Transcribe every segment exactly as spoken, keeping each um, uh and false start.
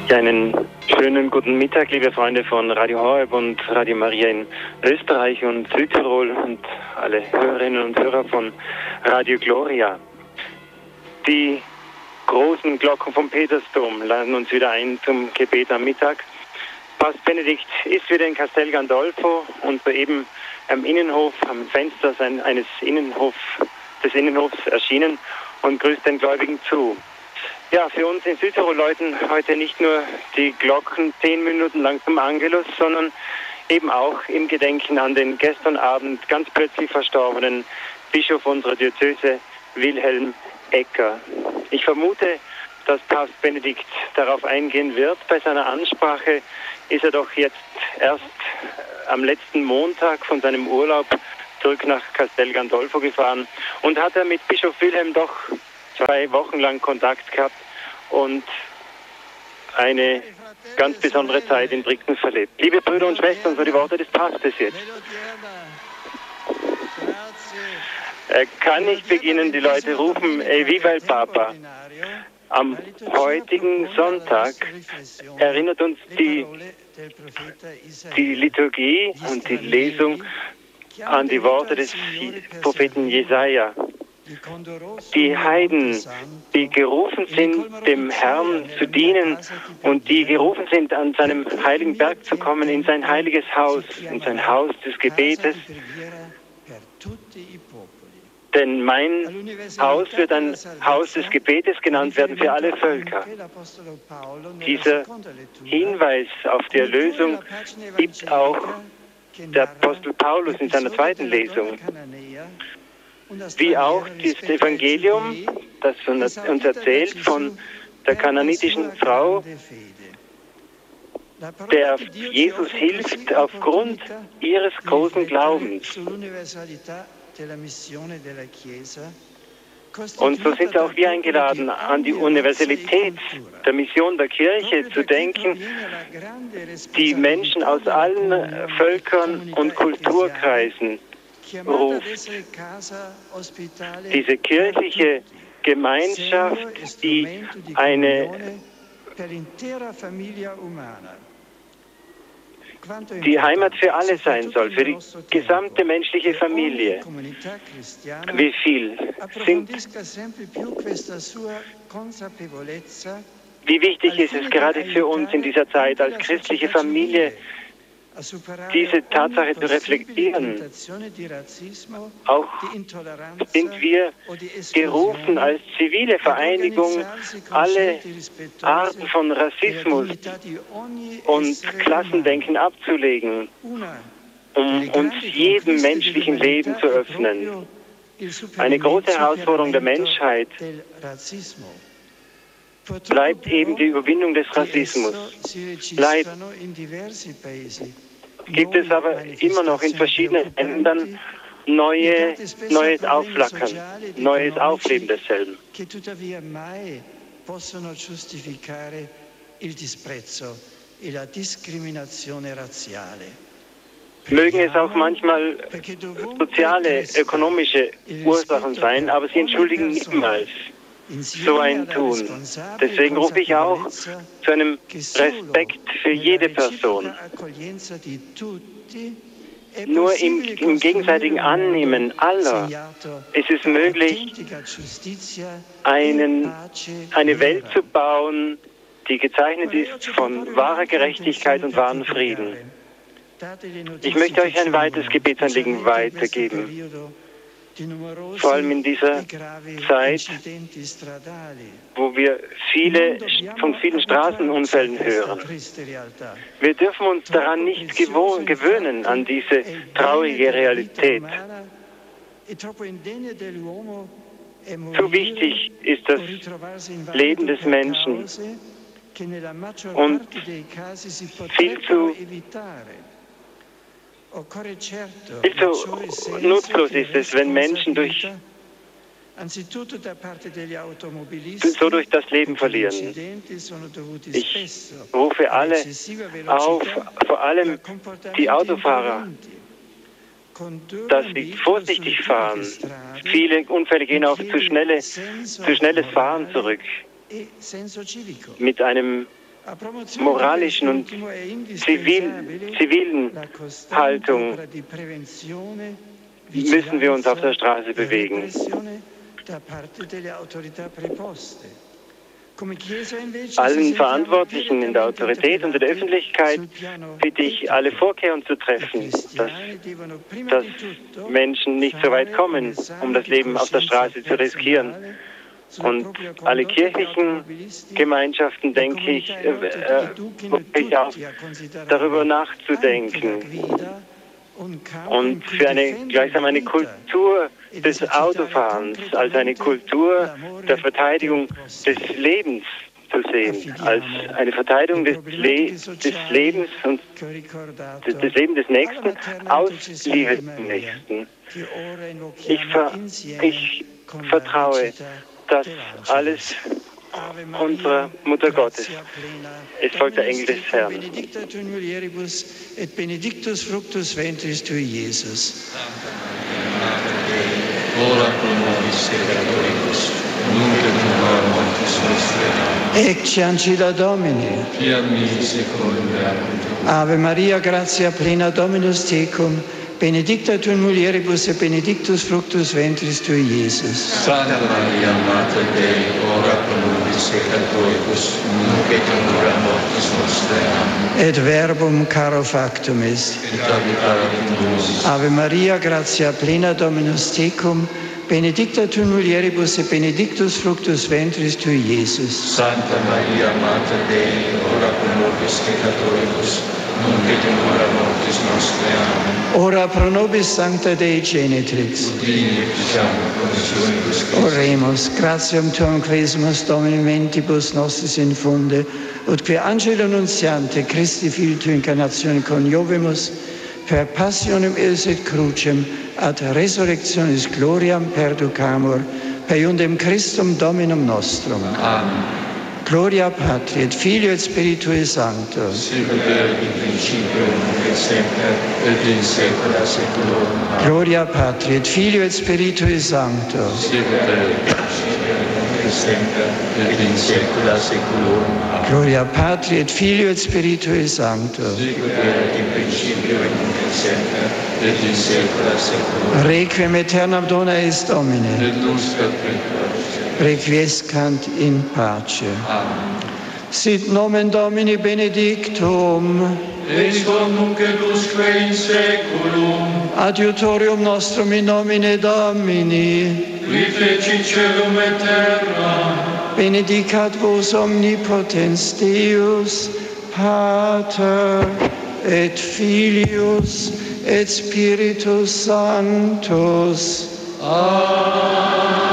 Ja, einen schönen guten Mittag, liebe Freunde von Radio Horeb und Radio Maria in Österreich und Südtirol und alle Hörerinnen und Hörer von Radio Gloria. Die großen Glocken vom Petersdom laden uns wieder ein zum Gebet am Mittag. Papst Benedikt ist wieder in Castel Gandolfo und soeben am Innenhof, am Fenster eines Innenhof, des Innenhofs erschienen und grüßt den Gläubigen zu. Ja, für uns in Südtirol läuten heute nicht nur die Glocken zehn Minuten lang zum Angelus, sondern eben auch im Gedenken an den gestern Abend ganz plötzlich verstorbenen Bischof unserer Diözese, Wilhelm Ecker. Ich vermute, dass Papst Benedikt darauf eingehen wird. Bei seiner Ansprache ist er doch jetzt erst am letzten Montag von seinem Urlaub zurück nach Castel Gandolfo gefahren und hat er mit Bischof Wilhelm doch zwei Wochen lang Kontakt gehabt und eine ganz besondere Zeit in Brixen verlebt. Liebe Brüder und Schwestern, so die Worte des Papstes jetzt. Er kann nicht beginnen, die Leute rufen, Ey, viva il Papa. Am heutigen Sonntag erinnert uns die, die Liturgie und die Lesung an die Worte des Propheten Jesaja. Die Heiden, die gerufen sind, dem Herrn zu dienen und die gerufen sind, an seinem heiligen Berg zu kommen, in sein heiliges Haus, in sein Haus des Gebetes. Denn mein Haus wird ein Haus des Gebetes genannt werden für alle Völker. Dieser Hinweis auf die Erlösung gibt auch der Apostel Paulus in seiner zweiten Lesung. Wie auch das Evangelium, das uns erzählt von der kanaanitischen Frau, der Jesus hilft aufgrund ihres großen Glaubens. Und so sind auch wir eingeladen, an die Universalität der Mission der Kirche zu denken, die Menschen aus allen Völkern und Kulturkreisen ruft. Diese kirchliche Gemeinschaft, die eine die Heimat für alle sein soll, für die gesamte menschliche Familie. Wie viel sind, wie wichtig ist es gerade für uns in dieser Zeit als christliche Familie, diese Tatsache zu reflektieren. Auch sind wir gerufen, als zivile Vereinigung alle Arten von Rassismus und Klassendenken abzulegen, um uns jedem menschlichen Leben zu öffnen. Eine große Herausforderung der Menschheit bleibt eben die Überwindung des Rassismus. Leider gibt es aber immer noch in verschiedenen Ländern neue, neues Aufflackern, neues Aufleben desselben. Mögen es auch manchmal soziale, ökonomische Ursachen sein, aber sie entschuldigen niemals so ein Tun. Deswegen rufe ich auch zu einem Respekt für jede Person. Nur im, im gegenseitigen Annehmen aller ist es möglich, einen, eine Welt zu bauen, die gezeichnet ist von wahrer Gerechtigkeit und wahren Frieden. Ich möchte euch ein weiteres Gebetsanliegen weitergeben. Vor allem in dieser Zeit, wo wir viele, von vielen Straßenunfällen hören. Wir dürfen uns daran nicht gewöhnen, an diese traurige Realität. Zu wichtig ist das Leben des Menschen und viel zu Viel zu nutzlos ist es, wenn Menschen durch, so durch das Leben verlieren. Ich rufe alle auf, vor allem die Autofahrer, dass sie vorsichtig fahren. Viele Unfälle gehen auf zu, schnelle, zu schnelles Fahren zurück. Mit einem moralischen und zivil, zivilen Haltung müssen wir uns auf der Straße bewegen. Allen Verantwortlichen in der Autorität und in der Öffentlichkeit bitte ich, alle Vorkehrungen zu treffen, dass, dass Menschen nicht so weit kommen, um das Leben auf der Straße zu riskieren. Und alle kirchlichen Gemeinschaften, denke ich, äh, äh, ich auch darüber nachzudenken und für eine, gleichsam eine Kultur des Autofahrens, als eine Kultur der Verteidigung des Lebens zu sehen, als eine Verteidigung des, Le des Lebens und des, des Lebens des Nächsten aus Liebe zum Nächsten. Ich, ver ich vertraue, dass alles unserer Mutter Gottes. Es folgt der Engel des Herrn. Benedicta tu in mulieribus et benedictus fructus ventris tui, Jesus. Ora pro nobis peccatoribus, nunc et in hora mortis nostrae. Ecce ancilla Domini. Fiat mi secundum. Ave Maria, gratia plena, Dominus tecum, benedicta tu in mulieribus et benedictus fructus ventris tui, Jesus. Santa Maria, Mater Dei, ora pro nobis peccatoribus, nunc et in hora mortis nostrae. Amen. Et verbum caro factum est. Et habitavit in nobis. Ave Maria, gratia plena, Dominus tecum, benedicta tu in mulieribus et benedictus fructus ventris tui, Jesus. Santa Maria, Mater Dei, ora pro nobis peccatoribus, nunc et in hora mortis nostrae. Amen. Ora pro nobis Sancta Dei Genitrix. Udini et diciamo conditionibus Christi. Oremus, gratiam tuam quesumus Domini mentibus nostris infunde, ut qui angelo nuntiante Christi Filii tui incarnatione coniovimus, per passionem eis et crucem, ad resurrectionis gloriam perducamur, per iundem Christum Dominum nostrum. Amen. Gloria Patri et Filio et Spiritui Sancto. Sicut erat in principio, nunc et semper, et in saecula saeculorum. Amen. Gloria Patri et Filio et Spiritui Sancto. Sicut erat in principio, nunc et semper, et in saecula saeculorum. Amen. Gloria Patri et Filio et Spiritui Sancto. Sicut erat in principio, nunc et semper, et in saecula saeculorum. Requiem aeternam dona eis Domine. Et luscat precoce. Requiescant in pace. Amen. Sit nomen Domini benedictum. Ex hoc nunc et usque in saeculum. Adiutorium nostrum in nomine Domini. Qui feci celum et terra. Benedicat vos omnipotens Deus, Pater et Filius et Spiritus Sanctus. Amen.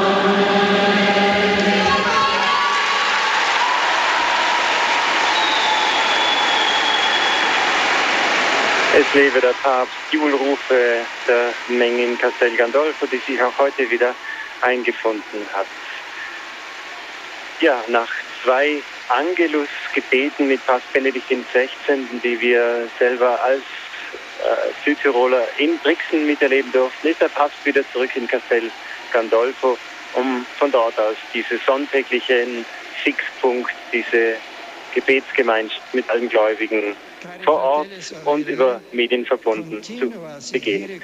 Es lebe der Papst, Jubelrufe der Menge in Castel Gandolfo, die sich auch heute wieder eingefunden hat. Ja, nach zwei Angelus-Gebeten mit Papst Benedikt der Sechzehnten, die wir selber als äh, Südtiroler in Brixen miterleben durften, ist der Papst wieder zurück in Castel Gandolfo, um von dort aus diesen sonntäglichen Fixpunkt, diese Gebetsgemeinschaft mit allen Gläubigen vor Ort und über Medien verbunden zu begehen.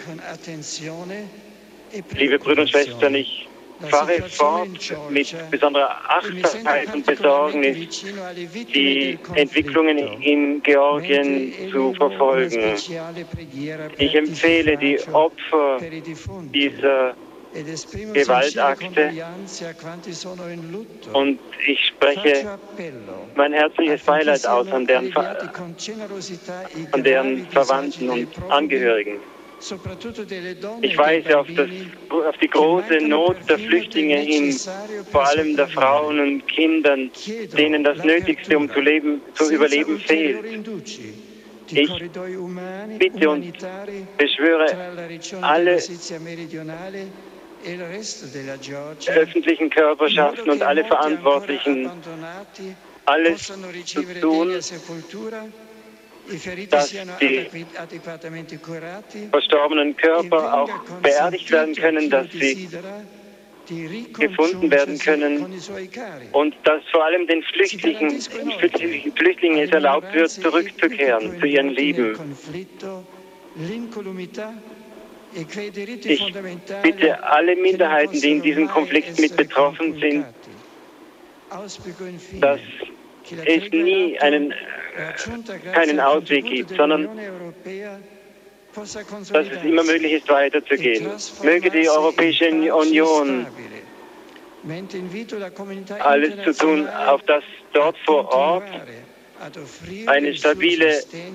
Liebe Brüder und Schwestern, ich fahre fort mit besonderer Achtsamkeit und Besorgnis, die Entwicklungen in Georgien zu verfolgen. Ich empfehle die Opfer dieser Gewaltakte und ich spreche mein herzliches Beileid aus an deren, an deren Verwandten und Angehörigen. Ich weise auf, das, auf die große Not der Flüchtlinge hin, vor allem der Frauen und Kindern, denen das Nötigste, um zu, leben, zu überleben, fehlt. Ich bitte und beschwöre alle öffentlichen Körperschaften und alle Verantwortlichen, alles zu tun, dass die verstorbenen Körper auch beerdigt werden können, dass sie gefunden werden können und dass vor allem den Flüchtlingen, Flüchtlingen es erlaubt wird, zurückzukehren zu ihren Lieben. Ich bitte alle Minderheiten, die in diesem Konflikt mit betroffen sind, dass es nie einen, keinen Ausweg gibt, sondern dass es immer möglich ist, weiterzugehen. Möge die Europäische Union alles zu tun, auf dass dort vor Ort eine stabile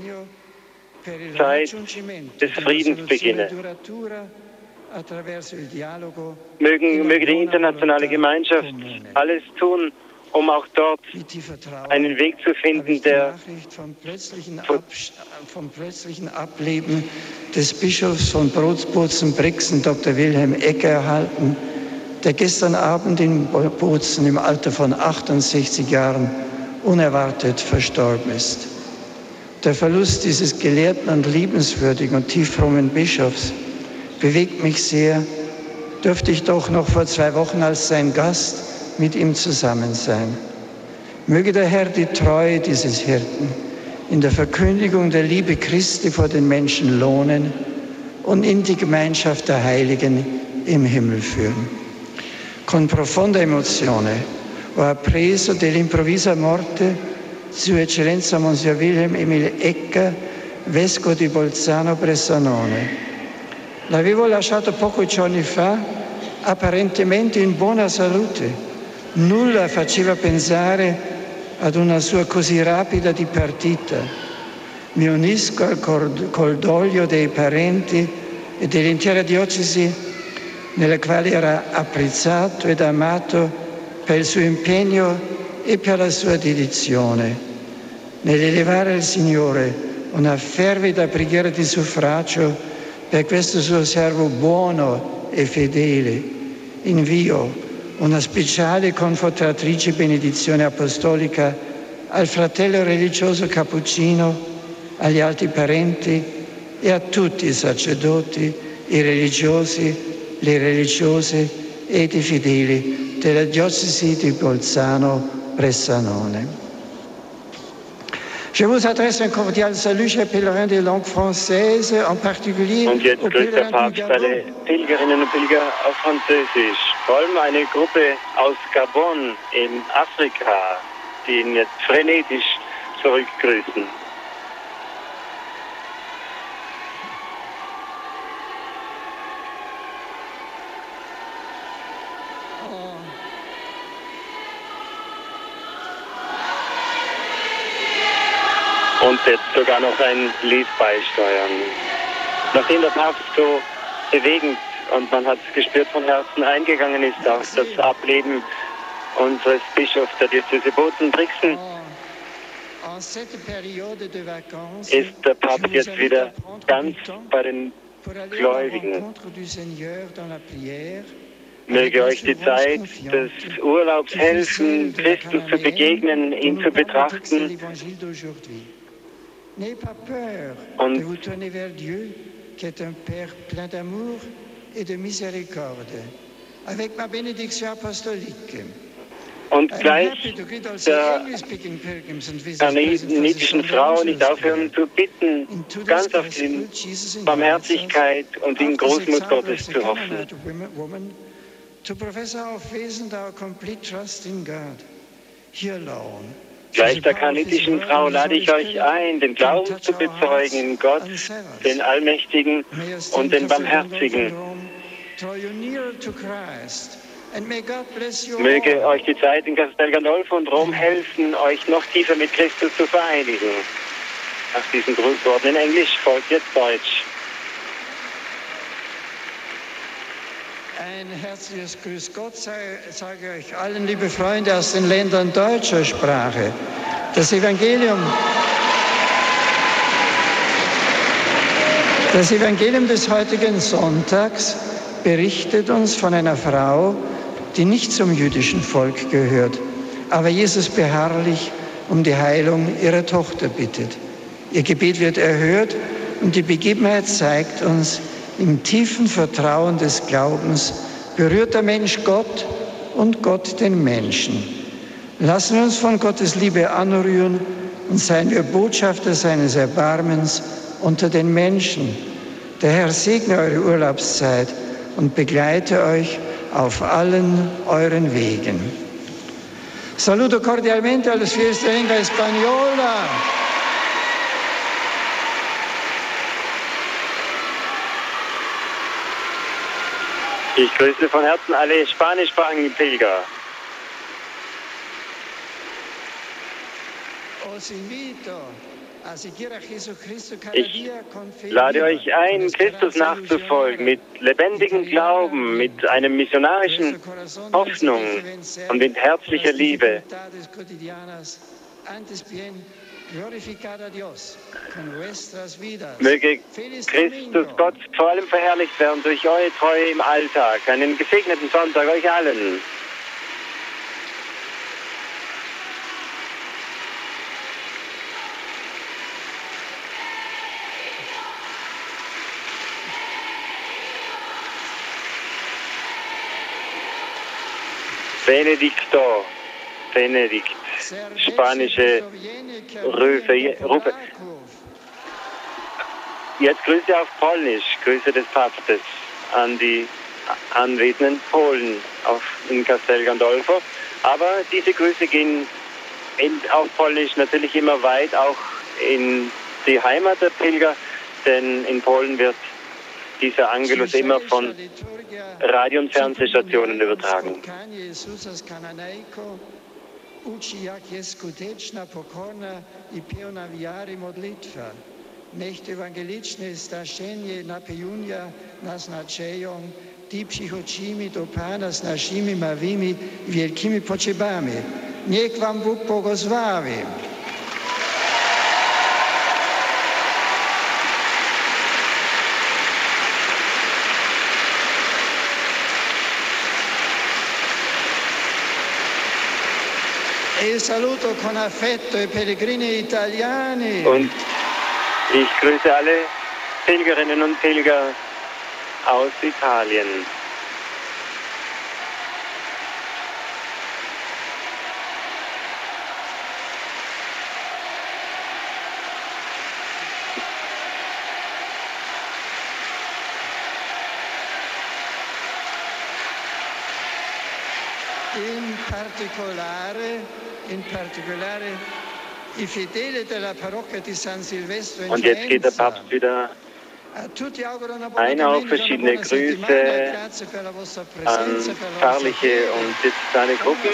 Zeit des Friedens beginne. Mögen, möge die internationale Gemeinschaft alles tun, um auch dort einen Weg zu finden, der vom plötzlichen, vom plötzlichen Ableben des Bischofs von Bozen-Brixen, Doktor Wilhelm Egger, erhalten, der gestern Abend in Bozen im Alter von achtundsechzig Jahren unerwartet verstorben ist. Der Verlust dieses gelehrten und liebenswürdigen und tieffrommen Bischofs bewegt mich sehr. Dürfte ich doch noch vor zwei Wochen als sein Gast mit ihm zusammen sein. Möge der Herr die Treue dieses Hirten in der Verkündigung der Liebe Christi vor den Menschen lohnen und in die Gemeinschaft der Heiligen im Himmel führen. Con profonda emozione ho appreso dell'improvvisa morte Sua Eccellenza Monsignor Wilhelm Emil Egger, Vescovo di Bolzano Bressanone. L'avevo lasciato pochi giorni fa, apparentemente in buona salute. Nulla faceva pensare ad una sua così rapida dipartita. Mi unisco al cordoglio dei parenti e dell'intera diocesi, nella quale era apprezzato ed amato per il suo impegno e per la sua dedizione. Nell'elevare al Signore una fervida preghiera di suffragio per questo suo servo buono e fedele, invio una speciale confortatrice benedizione apostolica al fratello religioso Cappuccino, agli altri parenti e a tutti i sacerdoti, i religiosi, le religiose ed i fedeli della diocesi di Bolzano-Bressanone. Je vous adresse un cordial salut, chers pèlerins des langues françaises, en particulier und jetzt grüßt der Papst alle Pilgerinnen und Pilger auf Französisch. Vor allem eine Gruppe aus Gabon in Afrika, die ihn jetzt frenetisch zurückgrüßen. Und jetzt sogar noch ein Lied beisteuern. Nachdem der Papst so bewegend und man hat es gespürt von Herzen eingegangen ist auf das Ableben unseres Bischofs der Diözese Bozen-Brixen, ist der Papst jetzt wieder ganz bei den Gläubigen. Möge euch die Zeit des Urlaubs helfen, Christus zu begegnen, ihn zu betrachten. N'ayez pas peur de vous tourner vers Dieu, qui est un Père plein d'amour et de miséricorde, avec ma bénédiction apostolique. Und gleich der kanadischen Frau nicht aufhören zu bitten, ganz auf die Barmherzigkeit und den Großmut Gottes zu hoffen. To profess our faith and our complete trust in God, here alone. Gleich der kanadischen Frau lade ich euch ein, den Glauben zu bezeugen in Gott, den Allmächtigen und den Barmherzigen. Möge euch die Zeit in Castel Gandolfo und Rom helfen, euch noch tiefer mit Christus zu vereinigen. Nach diesen Grußworten in Englisch folgt jetzt Deutsch. Ein herzliches Grüß Gott sage ich euch allen, liebe Freunde aus den Ländern deutscher Sprache. Das Evangelium, das Evangelium des heutigen Sonntags berichtet uns von einer Frau, die nicht zum jüdischen Volk gehört, aber Jesus beharrlich um die Heilung ihrer Tochter bittet. Ihr Gebet wird erhört und die Begebenheit zeigt uns, im tiefen Vertrauen des Glaubens berührt der Mensch Gott und Gott den Menschen. Lassen wir uns von Gottes Liebe anrühren und seien wir Botschafter seines Erbarmens unter den Menschen. Der Herr segne eure Urlaubszeit und begleite euch auf allen euren Wegen. Saluto cordialmente a los fieles de lengua española. Ich grüße von Herzen alle spanischsprachigen Pilger. Ich lade euch ein, Christus nachzufolgen, mit lebendigem Glauben, mit einer missionarischen Hoffnung und mit herzlicher Liebe. Möge Christus Gott vor allem verherrlicht werden durch eure Treue im Alltag. Einen gesegneten Sonntag euch allen. Benedicto, Benedikt, spanische Rufe, Rufe. Jetzt Grüße auf Polnisch, Grüße des Papstes an die anwesenden Polen auf, in Castel Gandolfo. Aber diese Grüße gehen in, auf Polnisch natürlich immer weit, auch in die Heimat der Pilger, denn in Polen wird dieser Angelus immer von Radio- und Fernsehstationen übertragen. Necht ewangeliczny staszenie napełnia nas nadzieją, ty przychodzimy do Pana z naszymi małymi i wielkimi potrzebami. Niech wam Bóg błogosławi. E saluto con affetto i pellegrini italiani. Und ich grüße alle Pilgerinnen und Pilger aus Italien. In particolare, in particolare i fedeli della parrocchia di San Silvestro in Und jetzt geht der Papst wieder ein auf verschiedene Grüße an pfarrliche und diözesane Gruppen.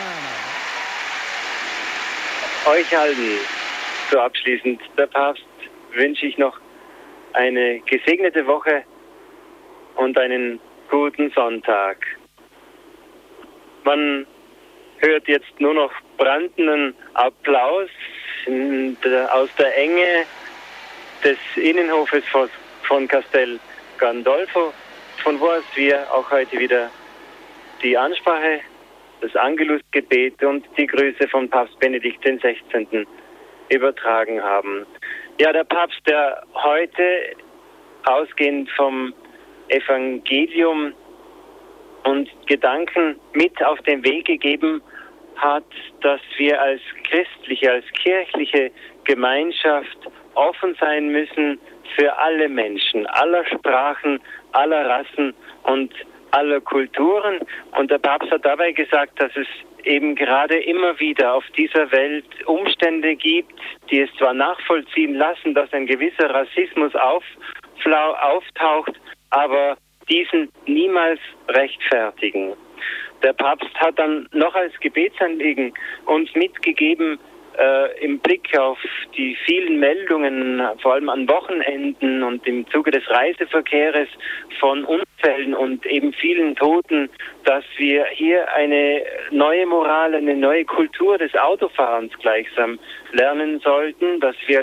Euch allen, so abschließend der Papst, wünsche ich noch eine gesegnete Woche und einen guten Sonntag. Man hört jetzt nur noch brandenden Applaus der, aus der Enge des Innenhofes von, von Castel Gandolfo, von wo aus wir auch heute wieder die Ansprache, das Angelusgebet und die Grüße von Papst Benedikt den Sechzehnten übertragen haben. Ja, der Papst, der heute ausgehend vom Evangelium und Gedanken mit auf den Weg gegeben hat, dass wir als christliche, als kirchliche Gemeinschaft offen sein müssen für alle Menschen, aller Sprachen, aller Rassen und aller Kulturen. Und der Papst hat dabei gesagt, dass es eben gerade immer wieder auf dieser Welt Umstände gibt, die es zwar nachvollziehen lassen, dass ein gewisser Rassismus aufflau, auftaucht, aber diesen niemals rechtfertigen. Der Papst hat dann noch als Gebetsanliegen uns mitgegeben, äh, im Blick auf die vielen Meldungen, vor allem an Wochenenden und im Zuge des Reiseverkehrs von Unfällen und eben vielen Toten, dass wir hier eine neue Moral, eine neue Kultur des Autofahrens gleichsam lernen sollten, dass wir als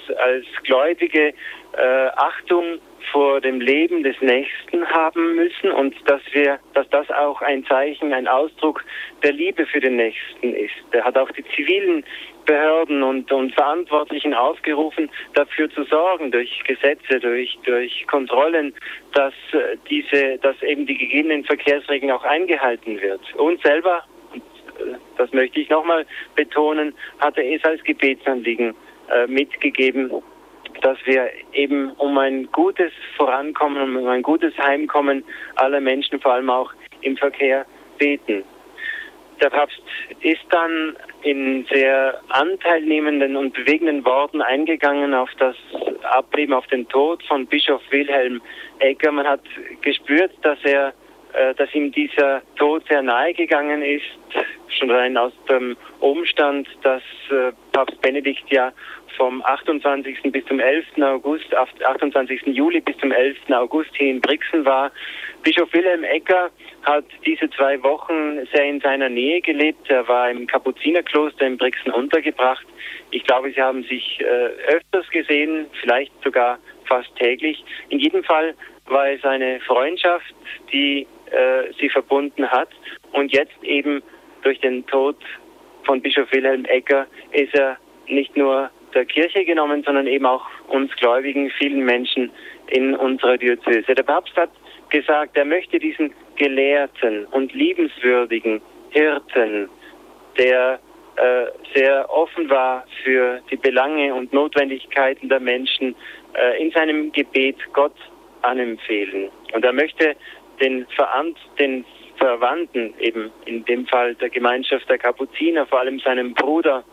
als Gläubige äh, Achtung vor dem Leben des Nächsten haben müssen und dass wir, dass das auch ein Zeichen, ein Ausdruck der Liebe für den Nächsten ist. Er hat auch die zivilen Behörden und, und Verantwortlichen aufgerufen, dafür zu sorgen, durch Gesetze, durch, durch Kontrollen, dass äh, diese, dass eben die gegebenen Verkehrsregeln auch eingehalten wird. Und selber, und, äh, das möchte ich nochmal betonen, hat er es als Gebetsanliegen äh, mitgegeben, dass wir eben um ein gutes Vorankommen, um ein gutes Heimkommen aller Menschen, vor allem auch im Verkehr, beten. Der Papst ist dann in sehr anteilnehmenden und bewegenden Worten eingegangen auf das Ableben, auf den Tod von Bischof Wilhelm Egger. Man hat gespürt, dass er, äh, dass ihm dieser Tod sehr nahe gegangen ist, schon rein aus dem Umstand, dass äh, Papst Benedikt ja vom achtundzwanzigsten bis zum elften August, achtundzwanzigsten Juli bis zum elften August hier in Brixen war. Bischof Wilhelm Egger hat diese zwei Wochen sehr in seiner Nähe gelebt. Er war im Kapuzinerkloster in Brixen untergebracht. Ich glaube, sie haben sich äh, öfters gesehen, vielleicht sogar fast täglich. In jedem Fall war es eine Freundschaft, die äh, sie verbunden hat. Und jetzt eben durch den Tod von Bischof Wilhelm Egger ist er nicht nur der Kirche genommen, sondern eben auch uns Gläubigen, vielen Menschen in unserer Diözese. Der Papst hat gesagt, er möchte diesen gelehrten und liebenswürdigen Hirten, der äh, sehr offen war für die Belange und Notwendigkeiten der Menschen, äh, in seinem Gebet Gott anempfehlen. Und er möchte den, Verant den Verwandten, eben in dem Fall der Gemeinschaft der Kapuziner, vor allem seinem Bruder,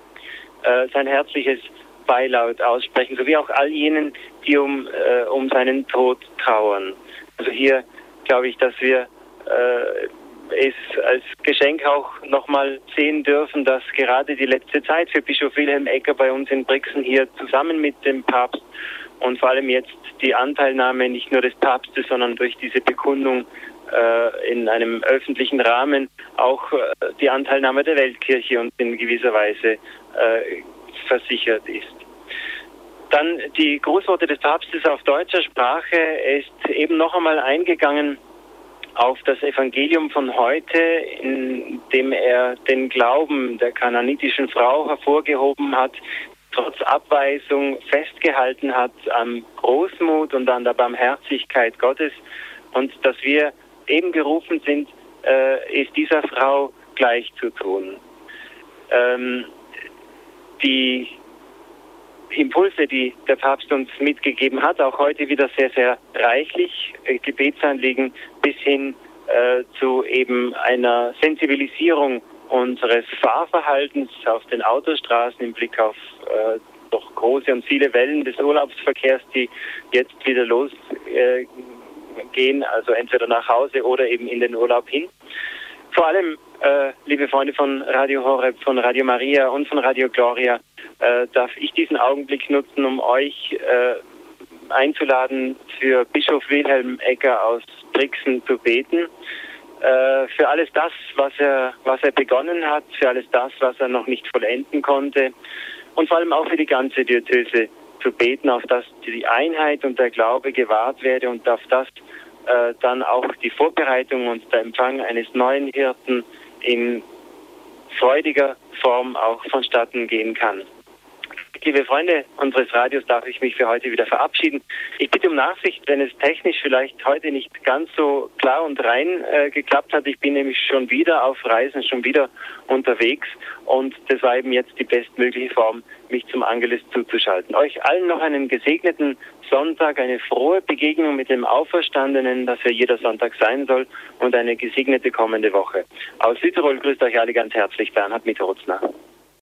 äh, sein herzliches Beilaut aussprechen, sowie auch all jenen, die um, äh, um seinen Tod trauern. Also hier glaube ich, dass wir äh, es als Geschenk auch nochmal sehen dürfen, dass gerade die letzte Zeit für Bischof Wilhelm Egger bei uns in Brixen hier zusammen mit dem Papst und vor allem jetzt die Anteilnahme nicht nur des Papstes, sondern durch diese Bekundung äh, in einem öffentlichen Rahmen auch äh, die Anteilnahme der Weltkirche und in gewisser Weise äh, versichert ist. Dann die Grußworte des Papstes auf deutscher Sprache. Er ist eben noch einmal eingegangen auf das Evangelium von heute, in dem er den Glauben der kanaanitischen Frau hervorgehoben hat, trotz Abweisung festgehalten hat am Großmut und an der Barmherzigkeit Gottes und dass wir eben gerufen sind, äh, ist dieser Frau gleich zu tun. Ähm, die Impulse, die der Papst uns mitgegeben hat, auch heute wieder sehr, sehr reichlich, äh, Gebetsanliegen bis hin äh, zu eben einer Sensibilisierung unseres Fahrverhaltens auf den Autostraßen im Blick auf äh, doch große und viele Wellen des Urlaubsverkehrs, die jetzt wieder losgehen, äh, also entweder nach Hause oder eben in den Urlaub hin. Vor allem, äh, liebe Freunde von Radio Horeb, von Radio Maria und von Radio Gloria, äh, darf ich diesen Augenblick nutzen, um euch äh, einzuladen, für Bischof Wilhelm Egger aus Brixen zu beten. Äh, für alles das, was er, was er begonnen hat, für alles das, was er noch nicht vollenden konnte und vor allem auch für die ganze Diözese zu beten, auf dass die Einheit und der Glaube gewahrt werde und auf das äh, dann auch die Vorbereitung und der Empfang eines neuen Hirten in freudiger Form auch vonstatten gehen kann. Liebe Freunde unseres Radios, darf ich mich für heute wieder verabschieden. Ich bitte um Nachsicht, wenn es technisch vielleicht heute nicht ganz so klar und rein äh, geklappt hat. Ich bin nämlich schon wieder auf Reisen, schon wieder unterwegs und das war eben jetzt die bestmögliche Form, mich zum Angelus zuzuschalten. Euch allen noch einen gesegneten Sonntag, eine frohe Begegnung mit dem Auferstandenen, das ja jeder Sonntag sein soll, und eine gesegnete kommende Woche. Aus Südtirol grüßt euch alle ganz herzlich, Bernhard Mitterholzner.